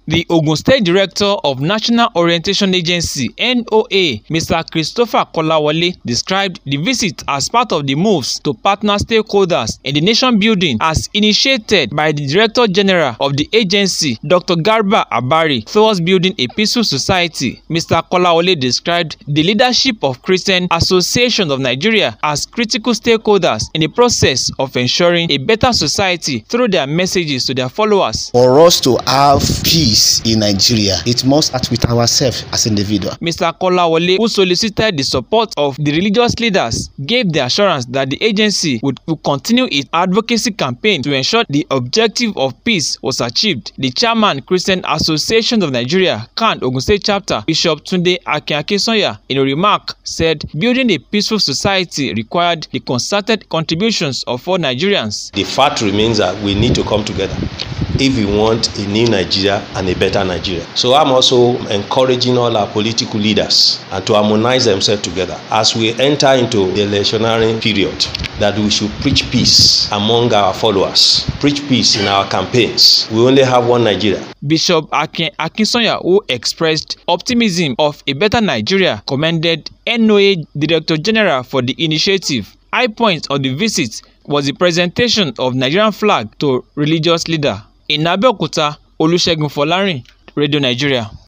The Ogun State Director of National Orientation Agency (NOA), Mr. Christopher Kolawole, described the visit as part of the moves to partner stakeholders in the nation building as initiated by the Director General of the agency, Dr. Garba Abari, towards building a peaceful society. Mr. Kolawole described the leadership of Christian Association of Nigeria as critical stakeholders in the process of ensuring a better society through their messages to their followers. For us to have peace in Nigeria, it must start with ourselves as individuals. Mr. Kolawole, who solicited the support of the religious leaders, gave the assurance that the agency would continue its advocacy campaign to ensure the objective of peace was achieved. The chairman, Christian Association of Nigeria, CAN Ogun State Chapter, Bishop Tunde Akin-Akinsanya, in a remark, said building a peaceful society required the concerted contributions of all Nigerians. The fact remains that we need to come together if we want a new Nigeria and a better Nigeria. So I'm also encouraging all our political leaders and to harmonize themselves together as we enter into the electionary period, that we should preach peace among our followers, preach peace in our campaigns. We only have one Nigeria. Bishop Akin-Akinsanya, who expressed optimism of a better Nigeria, commended NOA Director General for the initiative. High point of the visit was the presentation of Nigerian flag to religious leader. In Abeokuta, Olusegun Folarin, Radio Nigeria.